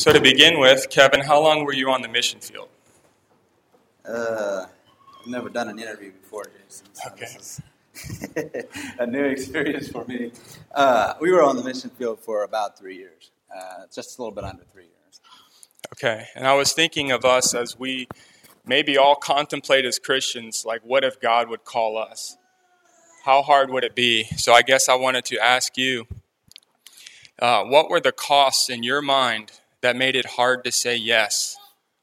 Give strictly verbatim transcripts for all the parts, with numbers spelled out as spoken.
So to begin with, Kevin, how long were you on the mission field? Uh, I've never done an interview before, Jason. So Okay. This is a new experience for me. Uh, we were on the mission field for about three years, uh, just a little bit under three years. Okay, and I was thinking of us as we maybe all contemplate as Christians, like what if God would call us? How hard would it be? So I guess I wanted to ask you, uh, what were the costs in your mind that made it hard to say yes?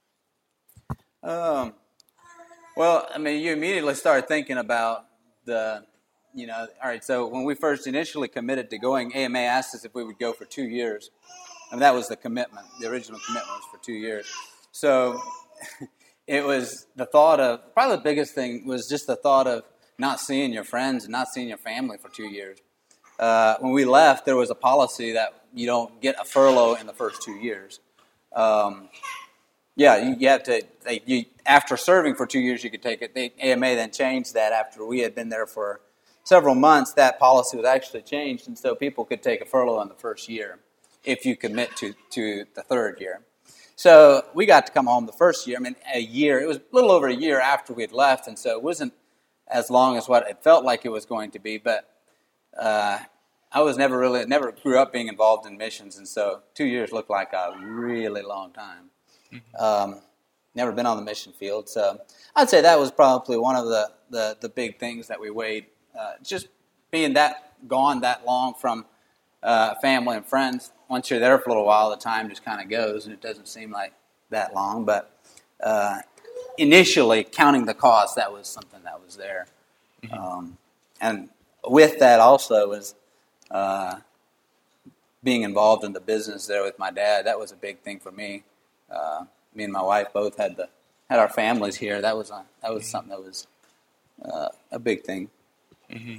Um, well, I mean, you immediately start thinking about the, you know, all right, so when we first initially committed to going, A M A asked us if we would go for two years. I mean, that was the commitment. The original commitment was for two years. So it was the thought of, probably the biggest thing was just the thought of not seeing your friends and not seeing your family for two years. Uh, when we left, there was a policy that you don't get a furlough in the first two years. Um, yeah, you, you have to, they, you, after serving for two years, you could take it. The A M A then changed that after we had been there for several months. That policy was actually changed, and so people could take a furlough in the first year if you commit to, to the third year. So we got to come home the first year. I mean, a year. It was a little over a year after we had left, and so it wasn't as long as what it felt like it was going to be. But uh, I was never really, never grew up being involved in missions, and so two years looked like a really long time. Mm-hmm. Um, never been on the mission field, so I'd say that was probably one of the, the, the big things that we weighed. Uh, just being that gone that long from uh, family and friends. Once you're there for a little while, the time just kind of goes, and it doesn't seem like that long. But uh, initially, counting the cost, that was something that was there. Mm-hmm. Um, and with that also was uh, being involved in the business there with my dad. That was a big thing for me. Uh, me and my wife both had the had our families here. That was a, that was something that was uh, a big thing. Mm-hmm.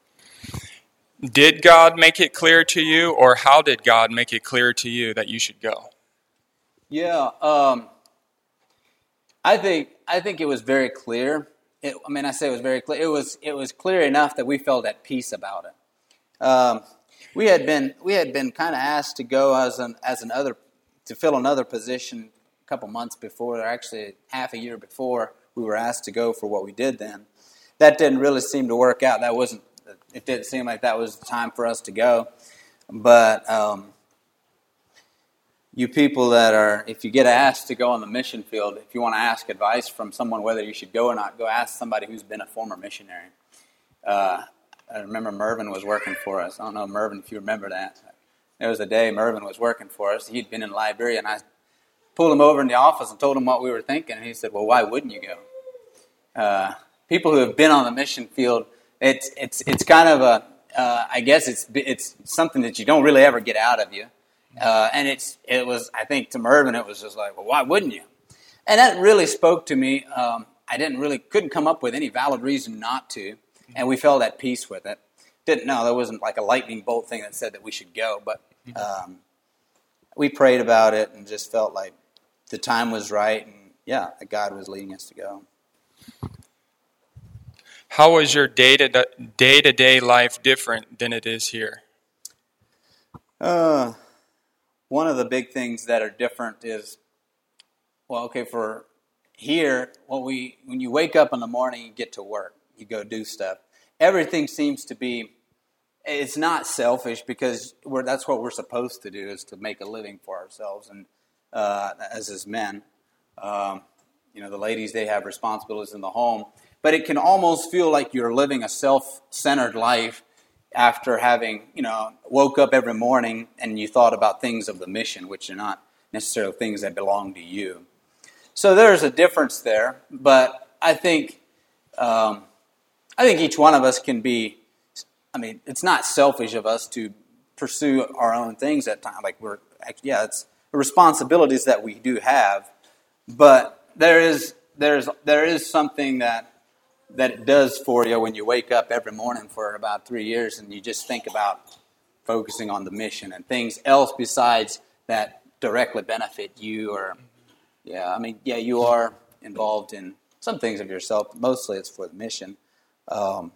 Did God make it clear to you, or how did God make it clear to you that you should go? Yeah, um, I think I think it was very clear. It, I mean, I say it was very clear. It was it was clear enough that we felt at peace about it. Um, we had been we had been kind of asked to go as an as another to fill another position a couple months before, or actually half a year before we were asked to go for what we did then. That didn't really seem to work out. That wasn't. It didn't seem like that was the time for us to go. But um, you people that are, if you get asked to go on the mission field, if you want to ask advice from someone whether you should go or not, go ask somebody who's been a former missionary. Uh, I remember Mervin was working for us. I don't know, Mervin, if you remember that. There was a day Mervin was working for us. He'd been in Liberia, and I pulled him over in the office and told him what we were thinking. And he said, well, why wouldn't you go? Uh, people who have been on the mission field, It's it's it's kind of a uh, I guess it's it's something that you don't really ever get out of you, uh, and it's it was I think to Mervin it was just like, well, why wouldn't you? And that really spoke to me. Um, I didn't really couldn't come up with any valid reason not to, and we felt at peace with it. Didn't know there wasn't like a lightning bolt thing that said that we should go, but um, we prayed about it and just felt like the time was right, and yeah, that God was leading us to go. How was your day-to day-to-day life different than it is here? Uh, one of the big things that are different is, well, okay, for here, what we when you wake up in the morning, you get to work, you go do stuff. Everything seems to be, it's not selfish because we're, that's what we're supposed to do, is to make a living for ourselves and uh, as as men. Um, you know, the ladies, they have responsibilities in the home. But it can almost feel like you're living a self-centered life after having, you know, woke up every morning and you thought about things of the mission, which are not necessarily things that belong to you. So there's a difference there. But I think, um, I think each one of us can be. I mean, it's not selfish of us to pursue our own things at times. Like we're, yeah, it's responsibilities that we do have. But there is, there's, there is something that. that it does for you when you wake up every morning for about three years and you just think about focusing on the mission and things else besides that directly benefit you. Or, yeah, I mean, yeah, you are involved in some things of yourself. Mostly it's for the mission. Um,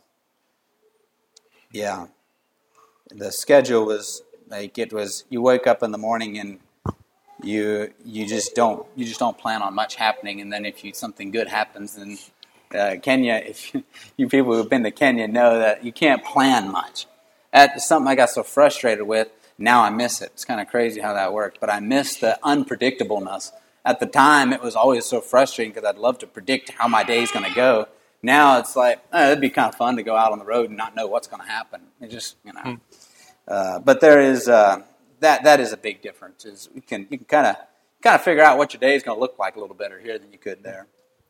yeah. The schedule was like it was, you wake up in the morning and you you just don't you just don't plan on much happening. And then if you something good happens, then uh, Kenya, if you, you people who've been to Kenya know that you can't plan much. That's something I got so frustrated with. Now I miss it. It's kind of crazy how that worked, but I miss the unpredictableness. At the time, it was always so frustrating because I'd love to predict how my day's going to go. Now it's like, oh, it'd be kind of fun to go out on the road and not know what's going to happen. It just, you know. Hmm. Uh, but there is uh, that. That is a big difference. Is you can you can kind of kind of figure out what your day is going to look like a little better here than you could there.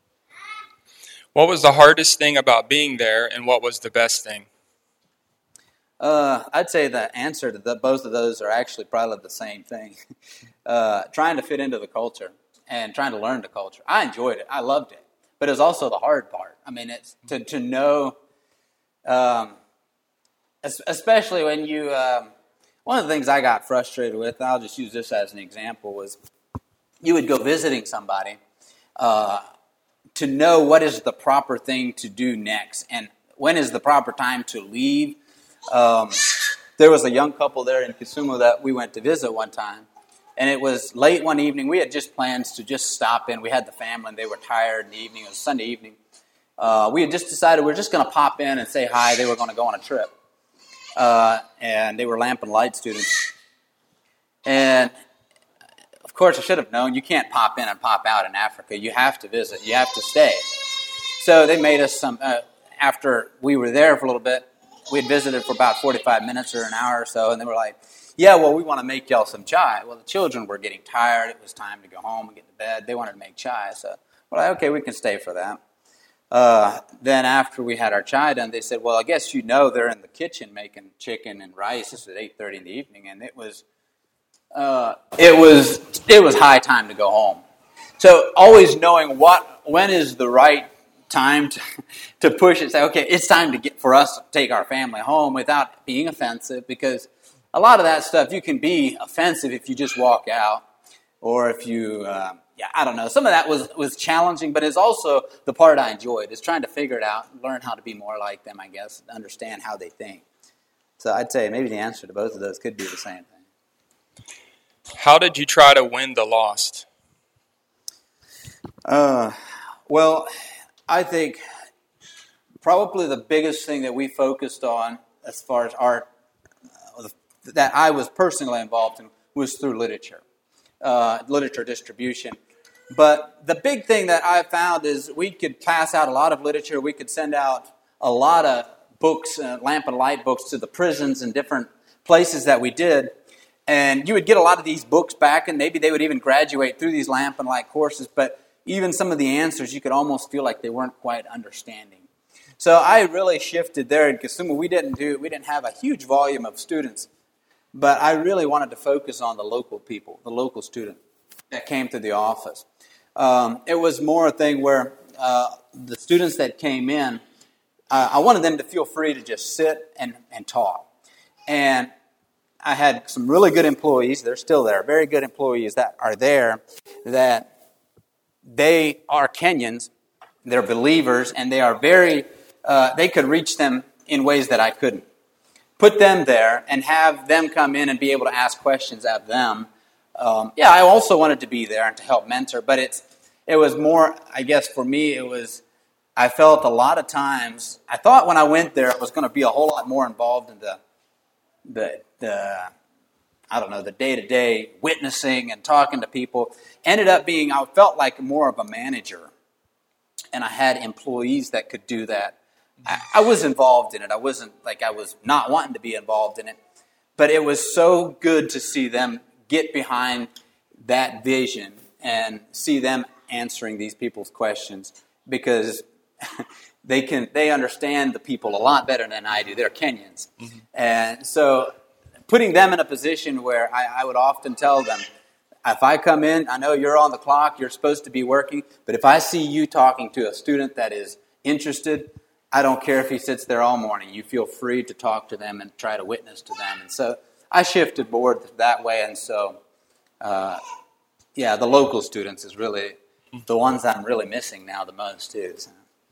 What was the hardest thing about being there, and what was the best thing? Uh, I'd say the answer to the, both of those are actually probably the same thing. uh, trying to fit into the culture and trying to learn the culture. I enjoyed it. I loved it. But it was also the hard part. I mean, it's to, to know, um, especially when you, um, one of the things I got frustrated with, and I'll just use this as an example, was you would go visiting somebody uh, to know what is the proper thing to do next and when is the proper time to leave. Um, there was a young couple there in Kisumu that we went to visit one time, and it was late one evening. We had just plans to just stop in. We had the family, and they were tired in the evening. It was Sunday evening. Uh, we had just decided we were just going to pop in and say hi. They were going to go on a trip, uh, and they were Lamp and Light students. And, of course, I should have known you can't pop in and pop out in Africa. You have to visit. You have to stay. So they made us some, uh, after we were there for a little bit, we had visited for about forty-five minutes or an hour or so, and they were like, yeah, well, we want to make y'all some chai. Well, the children were getting tired. It was time to go home and get to bed. They wanted to make chai. So we're like, okay, we can stay for that. Uh, then after we had our chai done, they said, well, I guess you know they're in the kitchen making chicken and rice. This was at eight thirty in the evening, and it was, uh, it was, it was high time to go home. So always knowing what, when is the right time to, to push it, say, okay, it's time to get for us to take our family home without being offensive, because a lot of that stuff, you can be offensive if you just walk out, or if you, uh, yeah, I don't know. Some of that was, was challenging, but it's also the part I enjoyed, is trying to figure it out, learn how to be more like them, I guess, understand how they think. So I'd say maybe the answer to both of those could be the same thing. How did you try to win the lost? Uh, well, I think probably the biggest thing that we focused on as far as art, uh, that I was personally involved in, was through literature, uh, literature distribution. But the big thing that I found is we could pass out a lot of literature. We could send out a lot of books, uh, Lamp and Light books, to the prisons and different places that we did. And you would get a lot of these books back, and maybe they would even graduate through these Lamp and Light courses, but even some of the answers, you could almost feel like they weren't quite understanding. So I really shifted there in Kisumu. We didn't do, we didn't have a huge volume of students, but I really wanted to focus on the local people, the local student that came to the office. Um, it was more a thing where uh, the students that came in, uh, I wanted them to feel free to just sit and, and talk. And I had some really good employees. They're still there. Very good employees that are there that they are Kenyans, they're believers, and they are very, uh, they could reach them in ways that I couldn't. Put them there and have them come in and be able to ask questions of them. Um, yeah, I also wanted to be there and to help mentor, but it's it was more, I guess for me, it was, I felt a lot of times, I thought when I went there I was going to be a whole lot more involved in the, the, the I don't know, the day-to-day witnessing and talking to people. Ended up being, I felt like more of a manager. And I had employees that could do that. I, I was involved in it. I wasn't like I was not wanting to be involved in it. But it was so good to see them get behind that vision and see them answering these people's questions, because they can they understand the people a lot better than I do. They're Kenyans. Mm-hmm. And so putting them in a position where I, I would often tell them, if I come in, I know you're on the clock, you're supposed to be working, but if I see you talking to a student that is interested, I don't care if he sits there all morning. You feel free to talk to them and try to witness to them. And so I shifted board that way. And so, uh, yeah, the local students is really the ones I'm really missing now the most, too. So.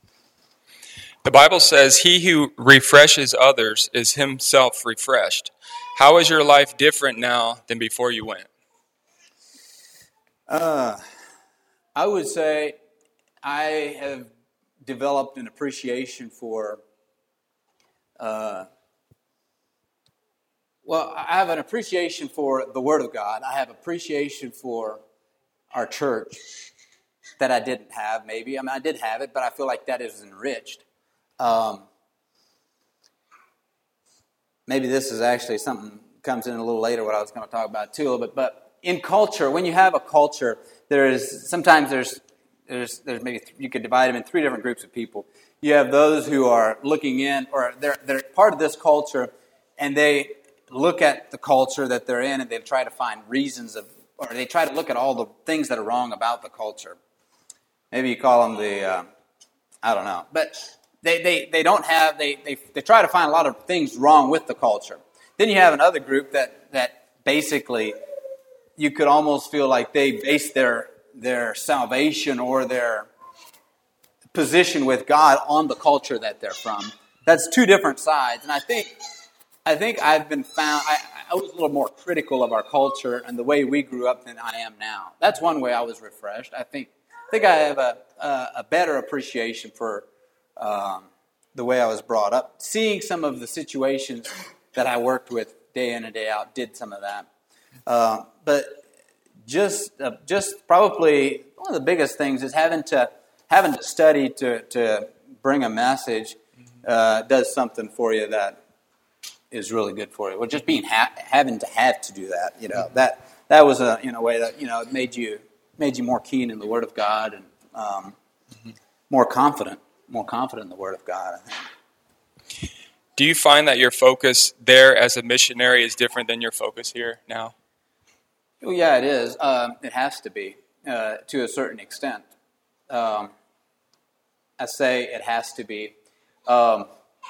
The Bible says, he who refreshes others is himself refreshed. How is your life different now than before you went? Uh, I would say I have developed an appreciation for, uh, well, I have an appreciation for the Word of God. I have appreciation for our church that I didn't have, maybe. I mean, I did have it, but I feel like that is enriched. Um, maybe this is actually something comes in a little later, what I was going to talk about too a little bit. But in culture, when you have a culture, there is sometimes there's there's there's maybe th- you could divide them in three different groups of people. You have those who are looking in, or they're they're part of this culture, and they look at the culture that they're in, and they try to find reasons of, or they try to look at all the things that are wrong about the culture. Maybe you call them the, uh, I don't know, but they, they, they don't have, they, they they try to find a lot of things wrong with the culture. Then you have another group that, that basically you could almost feel like they base their their salvation or their position with God on the culture that they're from. That's two different sides, and I think I think I've been found. I, I was a little more critical of our culture and the way we grew up than I am now. That's one way I was refreshed. I think I think I have a a, a better appreciation for um, the way I was brought up. Seeing some of the situations that I worked with day in and day out did some of that, uh, but. Just, uh, just probably one of the biggest things is having to having to study to to bring a message uh, does something for you that is really good for you. Well, just being ha- having to have to do that, you know, that that was a in a way that you know it made you made you more keen in the Word of God and um, mm-hmm. more confident, more confident in the Word of God, I think. Do you find that your focus there as a missionary is different than your focus here now? Well, yeah, it is. Um, it has to be, uh, to a certain extent. Um, I say it has to be. Um,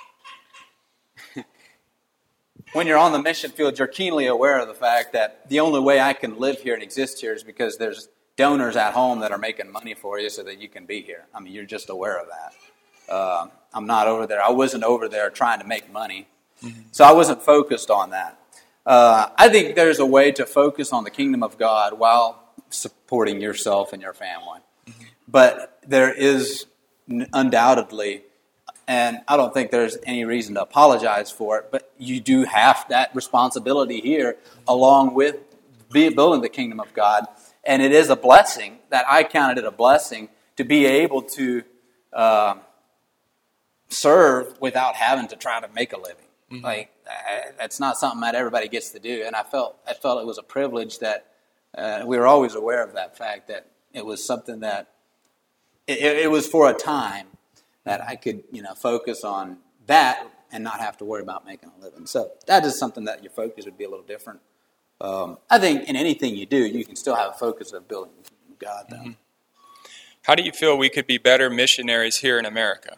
when you're on the mission field, you're keenly aware of the fact that the only way I can live here and exist here is because there's donors at home that are making money for you so that you can be here. I mean, you're just aware of that. Uh, I'm not over there. I wasn't over there trying to make money. Mm-hmm. So I wasn't focused on that. Uh, I think there's a way to focus on the kingdom of God while supporting yourself and your family. Mm-hmm. But there is undoubtedly, and I don't think there's any reason to apologize for it, but you do have that responsibility here along with building the kingdom of God. And it is a blessing, that I counted it a blessing, to be able to uh, serve without having to try to make a living. Mm-hmm. Like, that's not something that everybody gets to do, and I felt I felt it was a privilege that uh, we were always aware of that fact, that it was something that it, it was for a time that I could you know focus on that and not have to worry about making a living. So that is something that your focus would be a little different. Um, I think in anything you do, you can still have a focus of building God. Though. Mm-hmm. How do you feel we could be better missionaries here in America?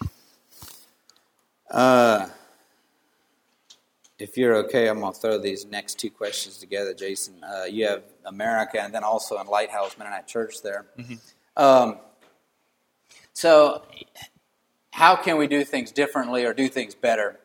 Uh. If you're okay, I'm going to throw these next two questions together, Jason. Uh, you have America and then also in Lighthouse Mennonite Church there. Mm-hmm. Um, so how can we do things differently or do things better?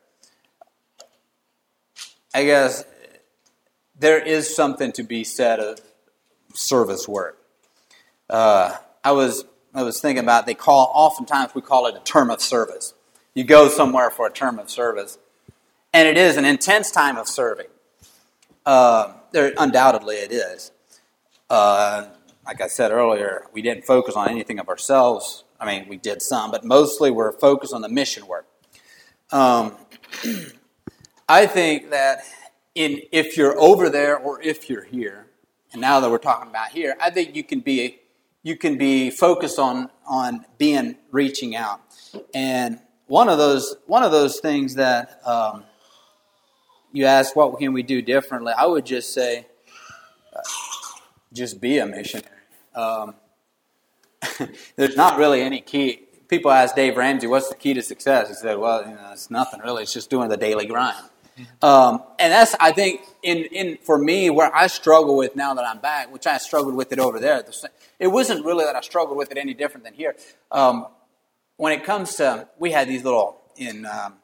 I guess there is something to be said of service work. Uh, I was I was thinking about, they call, oftentimes we call it a term of service. You go somewhere for a term of service. And it is an intense time of serving. Uh, there, undoubtedly it is. Uh, like I said earlier, we didn't focus on anything of ourselves. I mean, we did some, but mostly we're focused on the mission work. Um, I think that in if you're over there or if you're here, and now that we're talking about here, I think you can be you can be focused on on being reaching out. And one of those one of those things that um, you ask, what can we do differently? I would just say, uh, just be a missionary. Um, there's not really any key. People ask Dave Ramsey, what's the key to success? He said, well, you know, it's nothing really. It's just doing the daily grind. Um, and that's, I think, in, in for me, where I struggle with now that I'm back, which I struggled with it over there. It wasn't really that I struggled with it any different than here. Um, when it comes to, we had these little, in um,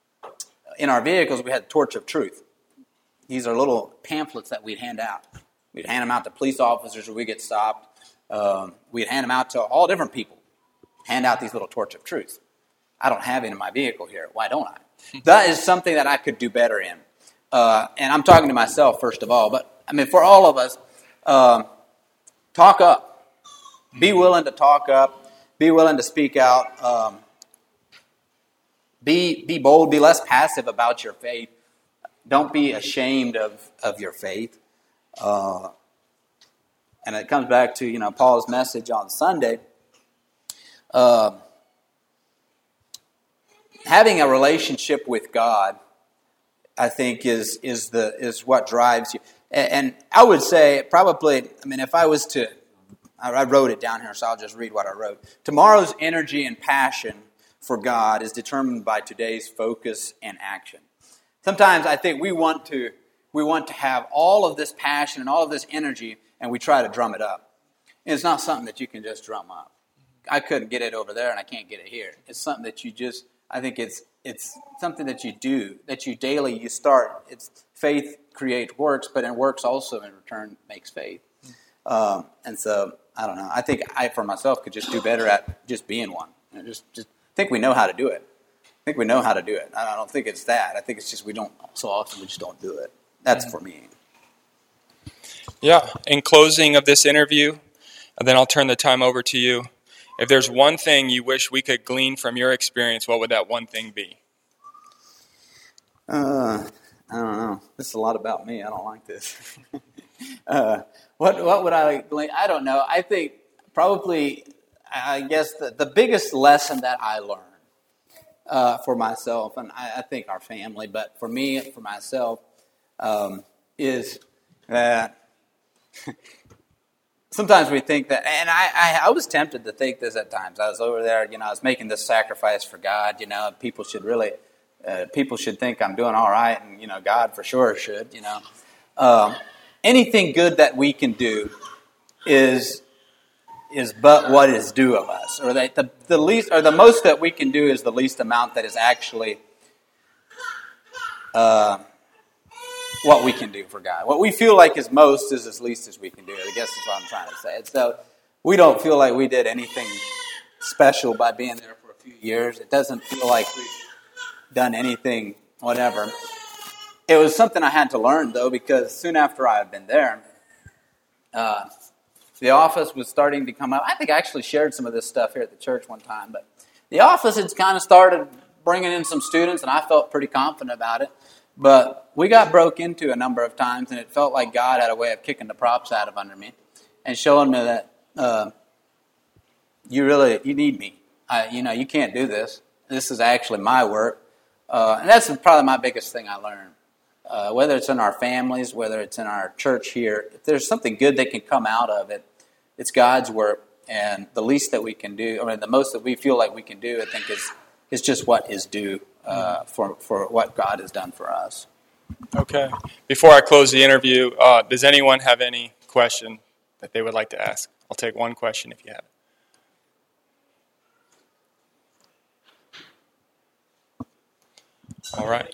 in our vehicles, we had the Torch of Truth. These are little pamphlets that we'd hand out. We'd hand them out to police officers when we get stopped. Um, we'd hand them out to all different people. Hand out these little torch of truth. I don't have it in my vehicle here. Why don't I? That is something that I could do better in. Uh, and I'm talking to myself first of all. But, I mean, for all of us, um, talk up. Be willing to talk up. Be willing to speak out. Um, be be bold. Be less passive about your faith. Don't be ashamed of, of your faith. Uh, and it comes back to, you know, Paul's message on Sunday. Uh, having a relationship with God, I think, is is the is what drives you. And, and I would say probably, I mean, if I was to, I, I wrote it down here, so I'll just read what I wrote. Tomorrow's energy and passion for God is determined by today's focus and action. Sometimes I think we want to we want to have all of this passion and all of this energy, and we try to drum it up. And it's not something that you can just drum up. I couldn't get it over there, and I can't get it here. It's something that you just, I think it's it's something that you do, that you daily, you start. It's faith creates works, but in works also in return makes faith. Um, and so, I don't know. I think I, for myself, could just do better at just being one. You know, just, just think we know how to do it. I think we know how to do it. I don't think it's that. I think it's just we don't, so often we just don't do it. That's for me. Yeah. In closing of this interview, and then I'll turn the time over to you. If there's one thing you wish we could glean from your experience, what would that one thing be? Uh, I don't know. This is a lot about me. I don't like this. uh, what what would I glean? I don't know. I think probably, I guess the, the biggest lesson that I learned uh, for myself, and I, I think our family, but for me, for myself, um, is that sometimes we think that, and I, I, I was tempted to think this at times. I was over there, you know, I was making this sacrifice for God. You know, people should really, uh, people should think I'm doing all right, and, you know, God for sure should, you know. Um, anything good that we can do is is but what is due of us. Or that the, the least, or the most that we can do is the least amount that is actually uh, what we can do for God. What we feel like is most is as least as we can do. I guess is what I'm trying to say. And so we don't feel like we did anything special by being there for a few years. It doesn't feel like we've done anything, whatever. It was something I had to learn, though, because soon after I had been there, uh, the office was starting to come up. I think I actually shared some of this stuff here at the church one time, but the office had kind of started bringing in some students, and I felt pretty confident about it. But we got broke into a number of times, and it felt like God had a way of kicking the props out of under me and showing me that uh, you really you need me. I, you know, you can't do this. This is actually my work, uh, and that's probably my biggest thing I learned. Uh, whether it's in our families, whether it's in our church here, if there's something good that can come out of it, it's God's work, and the least that we can do, I mean, the most that we feel like we can do, I think, is is just what is due uh, for for what God has done for us. Okay. Before I close the interview, uh, does anyone have any question that they would like to ask? I'll take one question if you have it. All right.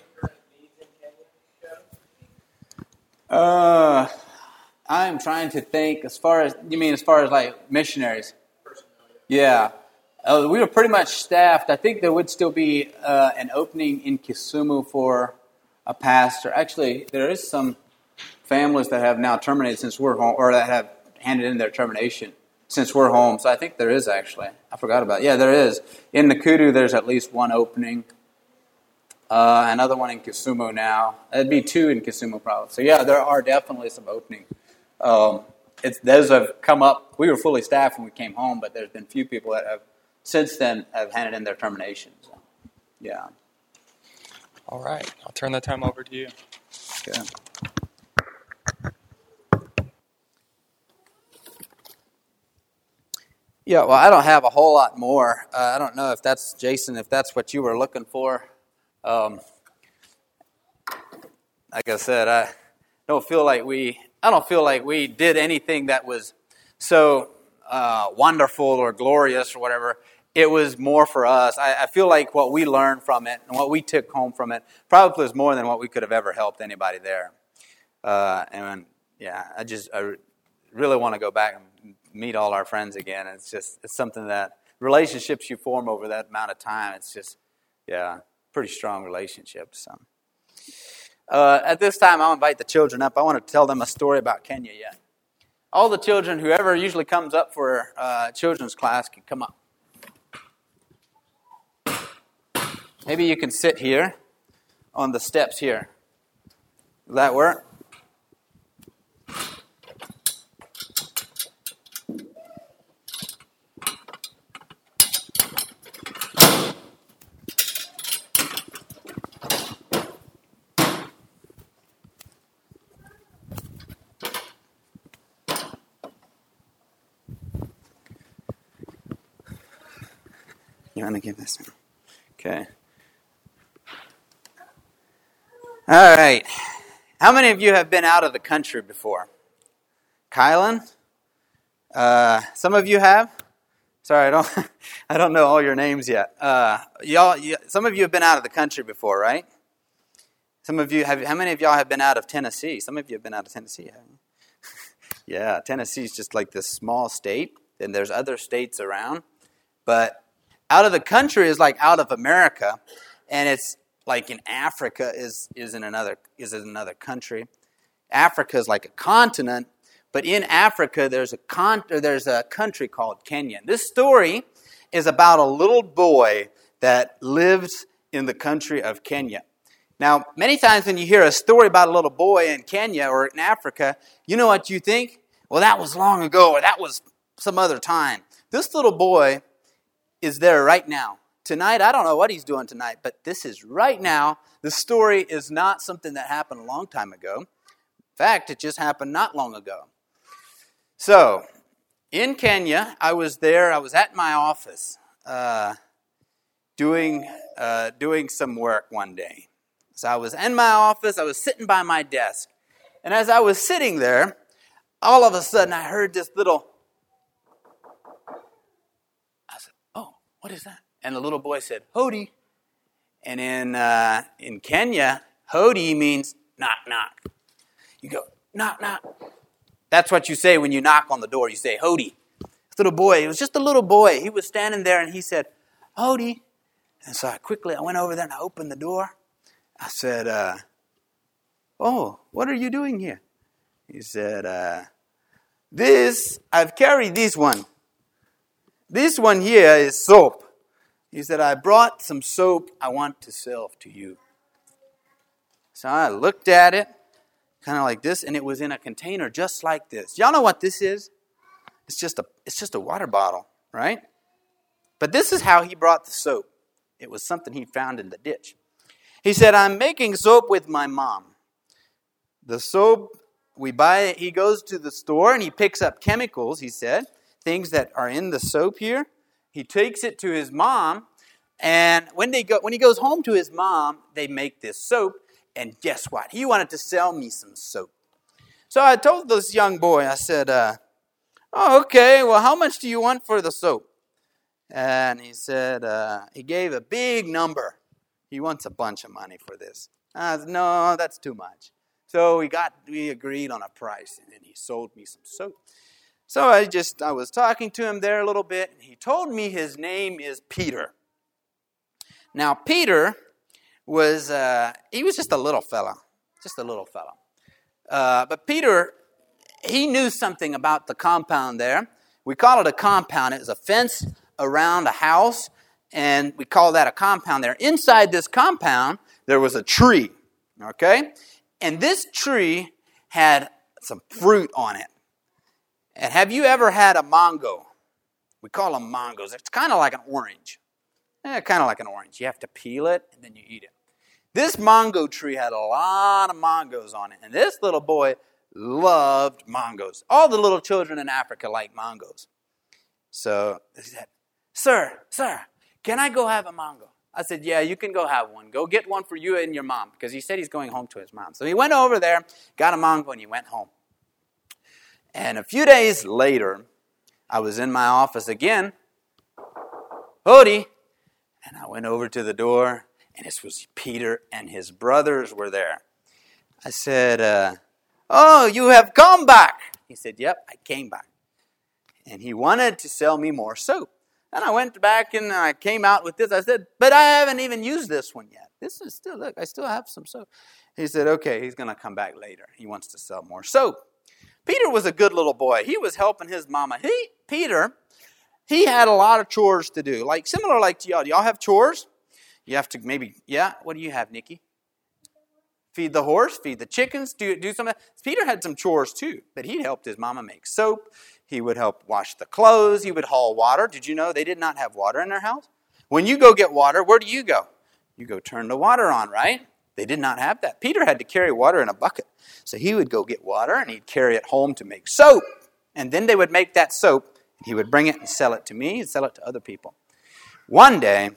Uh, I'm trying to think as far as, you mean as far as like missionaries? Yeah. Uh, we were pretty much staffed. I think there would still be uh, an opening in Kisumu for a pastor. Actually, there is some families that have now terminated since we're home, or that have handed in their termination since we're home. So I think there is actually. I forgot about it. Yeah, there is. In Nakuru, there's at least one opening. Uh, another one in Kisumu now. It'd be two in Kisumu probably. So yeah, there are definitely some openings. Um, it's those have come up. We were fully staffed when we came home, but there's been few people that have since then have handed in their terminations. So, yeah. All right. I'll turn the time over to you. Okay. Yeah, well, I don't have a whole lot more. Uh, I don't know if that's, Jason, if that's what you were looking for. Um, like I said, I don't feel like we, I don't feel like we did anything that was so uh, wonderful or glorious or whatever. It was more for us. I, I feel like what we learned from it and what we took home from it probably was more than what we could have ever helped anybody there. Uh, and yeah, I just I really want to go back and meet all our friends again. It's just it's something that relationships you form over that amount of time. It's just yeah, pretty strong relationships. So. Uh, at this time, I'll invite the children up. I want to tell them a story about Kenya yet. All the children, whoever usually comes up for uh, children's class, can come up. Maybe you can sit here on the steps here. Does that work? You want to give this one? Okay. All right. How many of you have been out of the country before? Kylan? Uh, some of you have? Sorry, I don't. I don't know all your names yet. Uh, y'all, you, some of you have been out of the country before, right? Some of you have. How many of y'all have been out of Tennessee? Some of you have been out of Tennessee, haven't you? Yeah, Tennessee is just like this small state, and there's other states around, but out of the country is like out of America, and it's like in Africa is is in another is in another country. Africa is like a continent, but in Africa there's a con or there's a country called Kenya. This story is about a little boy that lives in the country of Kenya. Now, many times when you hear a story about a little boy in Kenya or in Africa, you know what you think? Well, that was long ago, or that was some other time. This little boy is there right now. Tonight, I don't know what he's doing tonight, but this is right now. The story is not something that happened a long time ago. In fact, it just happened not long ago. So, in Kenya, I was there. I was at my office uh, doing uh, doing some work one day. So I was in my office. I was sitting by my desk. And as I was sitting there, all of a sudden, I heard this little... What is that? And the little boy said, Hodi. And in uh, in Kenya, Hodi means knock, knock. You go, knock, knock. That's what you say when you knock on the door. You say, Hodi. This little boy, it was just a little boy. He was standing there and he said, Hodi. And so I quickly, I went over there and I opened the door. I said, uh, oh, what are you doing here? He said, uh, this, I've carried this one. This one here is soap. He said, I brought some soap I want to sell to you. So I looked at it, kind of like this, and it was in a container just like this. Y'all know what this is? It's just a, it's just a water bottle, right? But this is how he brought the soap. It was something he found in the ditch. He said, I'm making soap with my mom. The soap, we buy it. He goes to the store and he picks up chemicals, he said. Things that are in the soap here. He takes it to his mom, and when they go, when he goes home to his mom, they make this soap, and guess what? He wanted to sell me some soap. So I told this young boy, I said, uh, oh, okay, well, how much do you want for the soap? And he said, uh, he gave a big number. He wants a bunch of money for this. I said, no, that's too much. So we got, we agreed on a price, and then he sold me some soap. So I just, I was talking to him there a little bit, and he told me his name is Peter. Now, Peter was, uh, he was just a little fella, just a little fella. Uh, but Peter, he knew something about the compound there. We call it a compound. It was a fence around a house, and we call that a compound there. Inside this compound, there was a tree, okay? And this tree had some fruit on it. And have you ever had a mango? We call them mangoes. It's kind of like an orange. Eh, kind of like an orange. You have to peel it, and then you eat it. This mango tree had a lot of mangoes on it. And this little boy loved mangoes. All the little children in Africa like mangoes. So he said, sir, sir, can I go have a mango? I said, yeah, you can go have one. Go get one for you and your mom. Because he said he's going home to his mom. So he went over there, got a mango, and he went home. And a few days later, I was in my office again. Hodi. And I went over to the door, and this was Peter and his brothers were there. I said, uh, "Oh, you have come back." He said, "Yep, I came back." And he wanted to sell me more soap. And I went back and I came out with this. I said, "But I haven't even used this one yet. This is still, look, I still have some soap." He said, "Okay, he's going to come back later. He wants to sell more soap." Peter was a good little boy. He was helping his mama. He, Peter, he had a lot of chores to do. Like, similar like to y'all. Do y'all have chores? You have to maybe, yeah? What do you have, Nikki? Feed the horse, feed the chickens, do, do something. Peter had some chores too, but he helped his mama make soap. He would help wash the clothes. He would haul water. Did you know they did not have water in their house? When you go get water, where do you go? You go turn the water on, right? They did not have that. Peter had to carry water in a bucket. So he would go get water and he'd carry it home to make soap. And then they would make that soap. And he would bring it and sell it to me and sell it to other people. One day,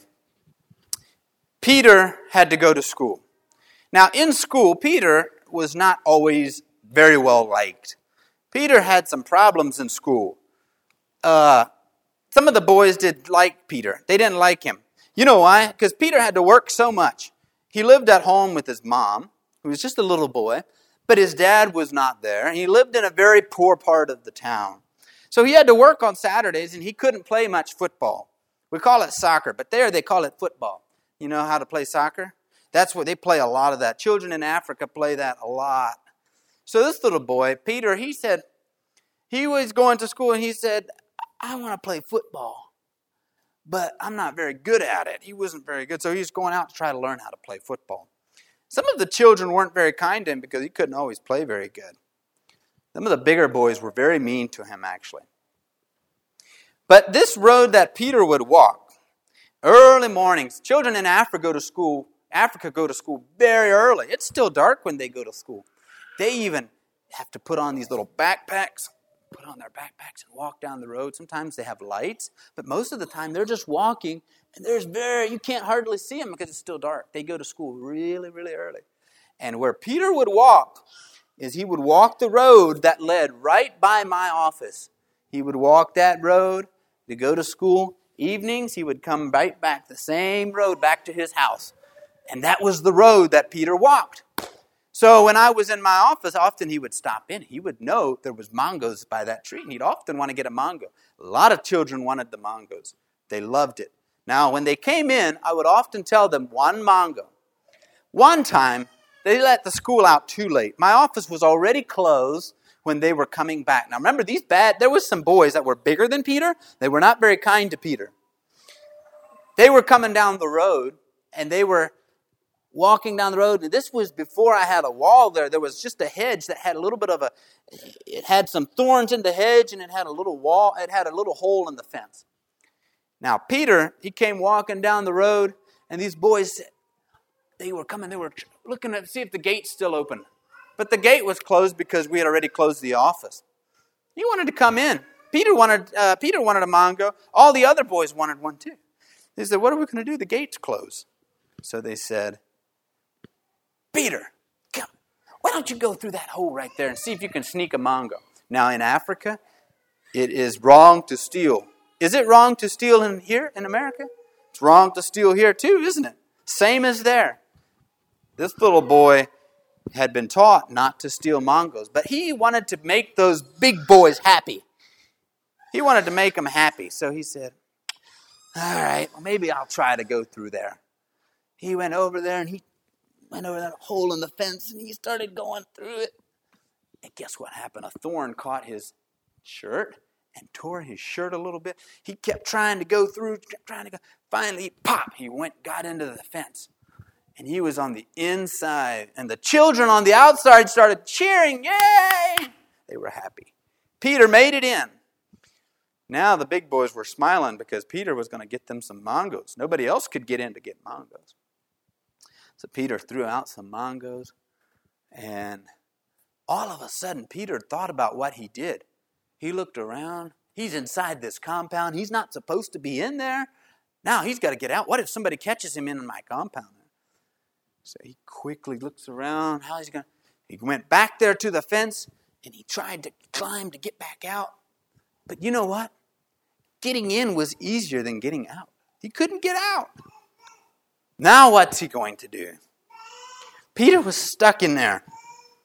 Peter had to go to school. Now, in school, Peter was not always very well liked. Peter had some problems in school. Uh, some of the boys did like Peter. They didn't like him. You know why? Because Peter had to work so much. He lived at home with his mom, who was just a little boy, but his dad was not there. And he lived in a very poor part of the town. So he had to work on Saturdays, and he couldn't play much football. We call it soccer, but there they call it football. You know how to play soccer? That's what they play a lot of that. Children in Africa play that a lot. So this little boy, Peter, he said, he was going to school and he said, "I want to play football, but I'm not very good at it." He wasn't very good, so he was going out to try to learn how to play football. Some of the children weren't very kind to him because he couldn't always play very good. Some of the bigger boys were very mean to him, actually. But this road that Peter would walk, early mornings, children in Africa go to school, Africa go to school very early. It's still dark when they go to school. They even have to put on these little backpacks, put on their backpacks and walk down the road. Sometimes they have lights, but most of the time they're just walking, and there's very, you can't hardly see them because it's still dark. They go to school really, really early. And where Peter would walk is he would walk the road that led right by my office. He would walk that road to go to school. Evenings, he would come right back the same road back to his house. And that was the road that Peter walked. So when I was in my office, often he would stop in. He would know there was mangoes by that tree, and he'd often want to get a mango. A lot of children wanted the mangoes. They loved it. Now, when they came in, I would often tell them one mango. One time, they let the school out too late. My office was already closed when they were coming back. Now, remember, these bad, there was some boys that were bigger than Peter. They were not very kind to Peter. They were coming down the road, and they were walking down the road, and this was before I had a wall there. There was just a hedge that had a little bit of a, it had some thorns in the hedge, and it had a little wall, it had a little hole in the fence. Now, Peter, he came walking down the road, and these boys, they were coming, they were looking to see if the gate's still open. But the gate was closed because we had already closed the office. He wanted to come in. Peter wanted, uh, Peter wanted a mango. All the other boys wanted one too. They said, "What are we going to do? The gate's closed." So they said, "Peter, come. Why don't you go through that hole right there and see if you can sneak a mango?" Now in Africa, it is wrong to steal. Is it wrong to steal in here in America? It's wrong to steal here too, isn't it? Same as there. This little boy had been taught not to steal mangoes, but he wanted to make those big boys happy. He wanted to make them happy, so he said, "All right, well, maybe I'll try to go through there." He went over there and he went over that hole in the fence and he started going through it. And guess what happened? A thorn caught his shirt and tore his shirt a little bit. He kept trying to go through, kept trying to go. Finally, pop, he went, got into the fence. And he was on the inside. And the children on the outside started cheering. Yay! They were happy. Peter made it in. Now the big boys were smiling because Peter was going to get them some mangoes. Nobody else could get in to get mangoes. So Peter threw out some mangoes, and all of a sudden Peter thought about what he did. He looked around. He's inside this compound. He's not supposed to be in there. Now he's got to get out. What if somebody catches him in my compound? So he quickly looks around. How is he going to? He went back there to the fence, and he tried to climb to get back out. But you know what? Getting in was easier than getting out. He couldn't get out. Now what's he going to do? Peter was stuck in there.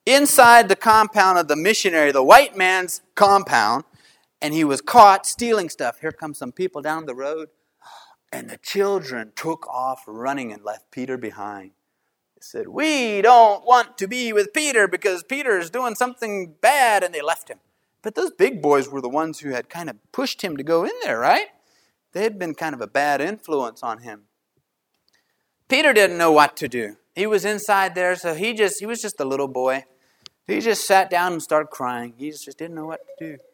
inside the compound of the missionary, the white man's compound, and he was caught stealing stuff. Here come some people down the road, and the children took off running and left Peter behind. They said, "We don't want to be with Peter because Peter is doing something bad," and they left him. But those big boys were the ones who had kind of pushed him to go in there, right? They had been kind of a bad influence on him. Peter didn't know what to do. He was inside there, so he just he was just a little boy. He just sat down and started crying. He just didn't know what to do.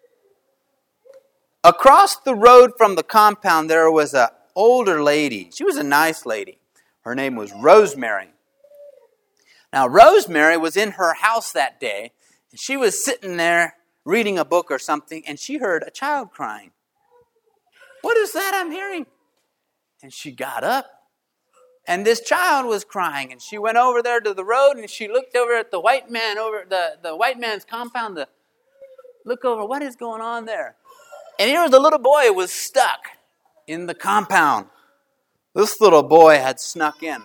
Across the road from the compound, there was an older lady. She was a nice lady. Her name was Rosemary. Now, Rosemary was in her house that day, and she was sitting there reading a book or something, and she heard a child crying. "What is that I'm hearing?" And she got up, and this child was crying, and she went over there to the road, and she looked over at the white man, over the, the white man's compound, to look over, what is going on there? And here was the little boy who was stuck in the compound. This little boy had snuck in.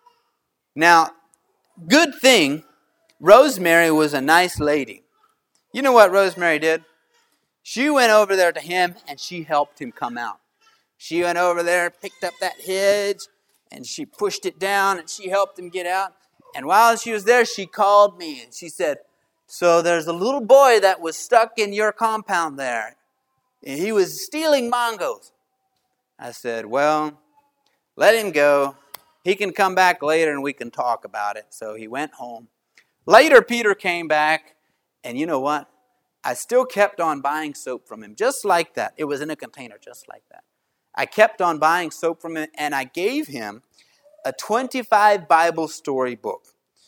Now, good thing, Rosemary was a nice lady. You know what Rosemary did? She went over there to him and she helped him come out. She went over there, picked up that hedge, and she pushed it down and she helped him get out. And while she was there, she called me and she said, "So there's a little boy that was stuck in your compound there. He was stealing mangoes." I said, "Well, let him go. He can come back later and we can talk about it." So he went home. Later, Peter came back, and you know what? I still kept on buying soap from him, just like that. It was in a container, just like that. I kept on buying soap from him, and I gave him a twenty-five Bible story book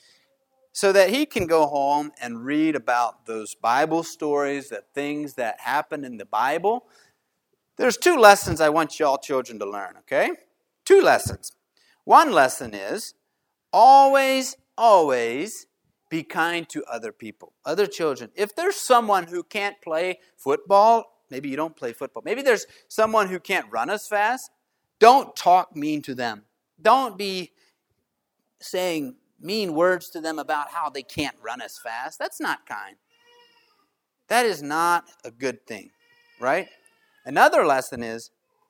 so that he can go home and read about those Bible stories, the things that happen in the Bible. There's two lessons I want y'all children to learn, okay? Two lessons. One lesson is always, always be kind to other people, other children. If there's someone who can't play football, maybe you don't play football. Maybe there's someone who can't run as fast. Don't talk mean to them. Don't be saying mean words to them about how they can't run as fast. That's not kind. That is not a good thing, right? Another lesson is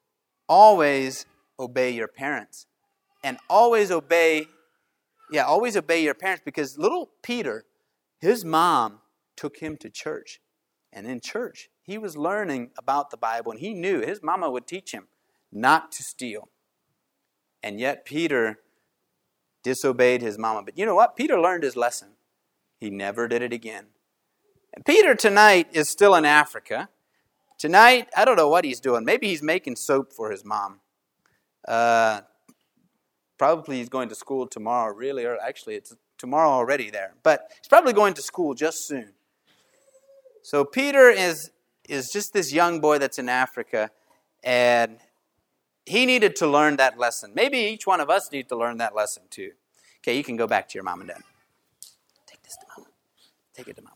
always obey your parents. And always obey, yeah, always obey your parents, because little Peter, his mom took him to church. And in church, he was learning about the Bible, and he knew his mama would teach him not to steal. And yet Peter disobeyed his mama. But you know what? Peter learned his lesson. He never did it again. And Peter tonight is still in Africa. Tonight, I don't know what he's doing. Maybe he's making soap for his mom. Uh, probably he's going to school tomorrow, really. Or actually, it's tomorrow already there. But he's probably going to school just soon. So Peter is, is just this young boy that's in Africa, and he needed to learn that lesson. Maybe each one of us need to learn that lesson too. Okay, you can go back to your mom and dad. Take this to mama. Take it to mama.